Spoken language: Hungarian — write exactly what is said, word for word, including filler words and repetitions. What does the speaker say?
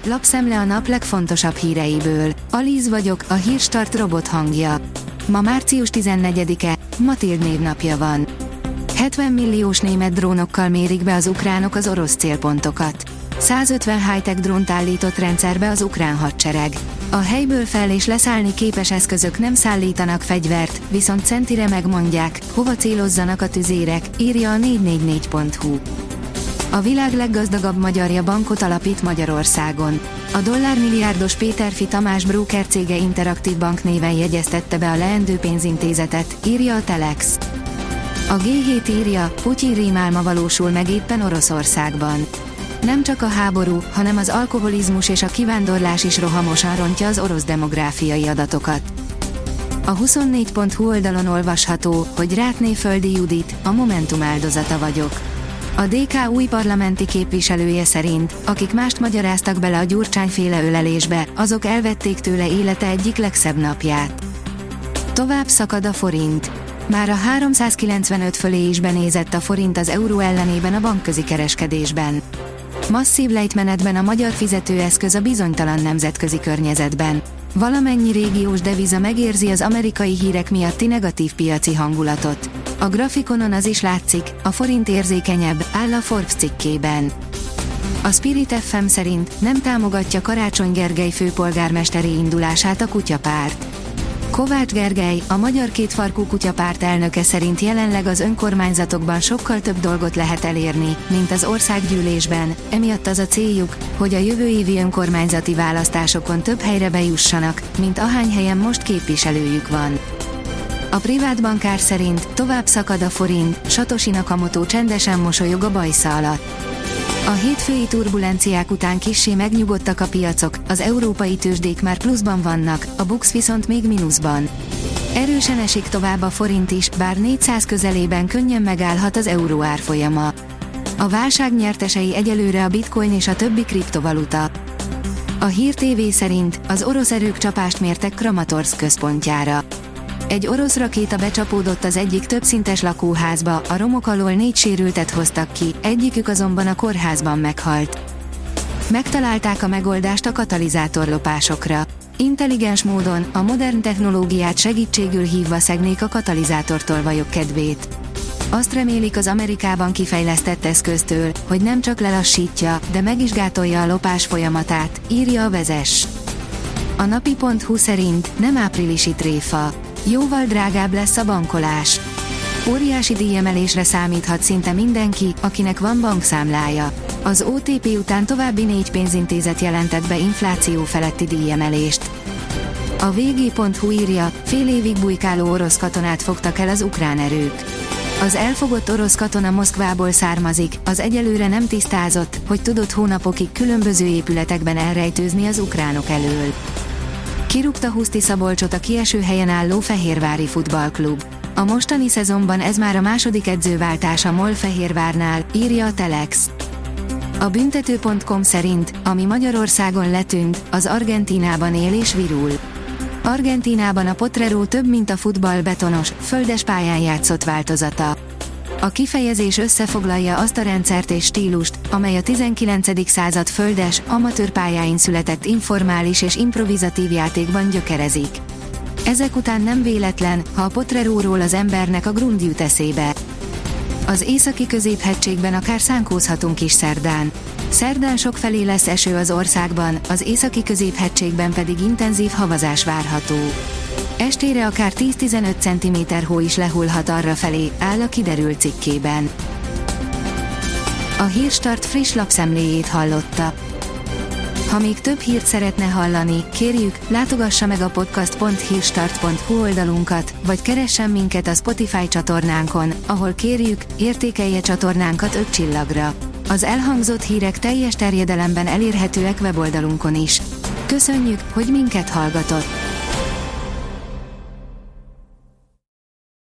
Lapszemle a nap legfontosabb híreiből. Alíz vagyok, a Hírstart robot hangja. Ma március tizennegyedike, Matild névnapja van. hetven milliós német drónokkal mérik be az ukránok az orosz célpontokat. százötven high-tech drónt állított rendszerbe az ukrán hadsereg. A helyből fel- és leszállni képes eszközök nem szállítanak fegyvert, viszont centire megmondják, hova célozzanak a tüzérek, írja a négy négy négy pont hu. A világ leggazdagabb magyarja bankot alapít Magyarországon. A dollármilliárdos Péterfi Tamás broker cége Interaktív Bank néven jegyeztette be a leendő pénzintézetet, írja a Telex. A gé hét írja, Putyin rémálma valósul meg éppen Oroszországban. Nem csak a háború, hanem az alkoholizmus és a kivándorlás is rohamosan rontja az orosz demográfiai adatokat. A huszonnégy pont hu oldalon olvasható, hogy Rátné Földi Judit, a Momentum áldozata vagyok. A dé ká új parlamenti képviselője szerint, akik mást magyaráztak bele a Gyurcsány-féle ölelésbe, azok elvették tőle élete egyik legszebb napját. Tovább szakad a forint. Már a háromszázkilencvenöt fölé is benézett a forint az euró ellenében a bankközi kereskedésben. Masszív lejtmenetben a magyar fizetőeszköz a bizonytalan nemzetközi környezetben. Valamennyi régiós deviza megérzi az amerikai hírek miatti negatív piaci hangulatot. A grafikonon az is látszik, a forint érzékenyebb, áll a Forbes cikkében. A Spirit ef em szerint nem támogatja Karácsony Gergely főpolgármesteri indulását a kutyapárt. Kovács Gergely, a Magyar Kétfarkú Kutyapárt elnöke szerint jelenleg az önkormányzatokban sokkal több dolgot lehet elérni, mint az országgyűlésben, emiatt az a céljuk, hogy a jövő évi önkormányzati választásokon több helyre bejussanak, mint ahány helyen most képviselőjük van. A privát bankár szerint tovább szakad a forint, Satoshi Nakamoto csendesen mosolyog a bajsza alatt. A hétfői turbulenciák után kissé megnyugodtak a piacok, az európai tőzsdék már pluszban vannak, a BUX viszont még mínuszban. Erősen esik tovább a forint is, bár négyszáz közelében könnyen megállhat az euró árfolyama. A válság nyertesei egyelőre a bitcoin és a többi kriptovaluta. A Hír té vé szerint az orosz erők csapást mértek Kramatorszk központjára. Egy orosz rakéta becsapódott az egyik többszintes lakóházba, a romok alól négy sérültet hoztak ki, egyikük azonban a kórházban meghalt. Megtalálták a megoldást a katalizátorlopásokra. Intelligens módon, a modern technológiát segítségül hívva szegnék a katalizátortolvajok kedvét. Azt remélik az Amerikában kifejlesztett eszköztől, hogy nem csak lelassítja, de meg is gátolja a lopás folyamatát, írja a Vezess. A napi pont hu szerint nem áprilisi tréfa. Jóval drágább lesz a bankolás. Óriási díjemelésre számíthat szinte mindenki, akinek van bankszámlája. Az o té pé után további négy pénzintézet jelentett be infláció feletti díjemelést. A vé gé pont hu írja, fél évig bujkáló orosz katonát fogtak el az ukrán erők. Az elfogott orosz katona Moszkvából származik, az egyelőre nem tisztázott, hogy tudott hónapokig különböző épületekben elrejtőzni az ukránok elől. Kirúgta Huszti Szabolcsot a kieső helyen álló Fehérvári futballklub. A mostani szezonban ez már a második edzőváltás a MOL Fehérvárnál, írja a Telex. A büntető pont com szerint, ami Magyarországon letűnt, az Argentínában él és virul. Argentínában a Potrero több mint a futball betonos, földes pályán játszott változata. A kifejezés összefoglalja azt a rendszert és stílust, amely a tizenkilencedik század földes, amatőr pályáin született informális és improvizatív játékban gyökerezik. Ezek után nem véletlen, ha a Potreróról az embernek a grund jut eszébe. Az északi középhegységben akár szánkózhatunk is szerdán. Szerdán sokfelé lesz eső az országban, az északi középhegységben pedig intenzív havazás várható. Estére akár tíz-tizenöt centiméter hó is lehullhat arrafelé, áll a Kiderült cikkében. A Hírstart friss lapszemléjét hallotta. Ha még több hírt szeretne hallani, kérjük, látogassa meg a podcast pont hírstart pont hu oldalunkat, vagy keressen minket a Spotify csatornánkon, ahol kérjük, értékelje csatornánkat öt csillagra. Az elhangzott hírek teljes terjedelemben elérhetőek weboldalunkon is. Köszönjük, hogy minket hallgatott!